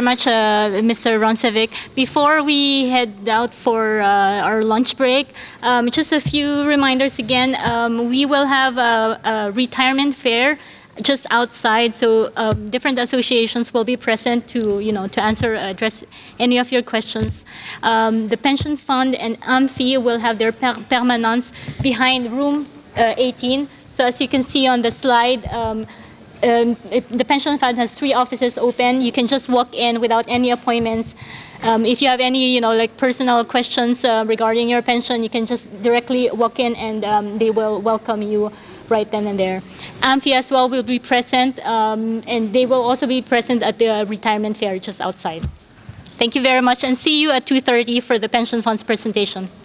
much, Mr. Roncevic. Before we head out for our lunch break, just a few reminders again. We will have a retirement fair just outside, so different associations will be present to to address any of your questions. The pension fund and Amphi will have their permanence behind room 18. So as you can see on the slide, the pension fund has 3 offices open. You can just walk in without any appointments. If you have any, like personal questions regarding your pension, you can just directly walk in and they will welcome you right then and there. Amphi as well will be present, and they will also be present at the retirement fair just outside. Thank you very much, and see you at 2:30 for the pension funds presentation.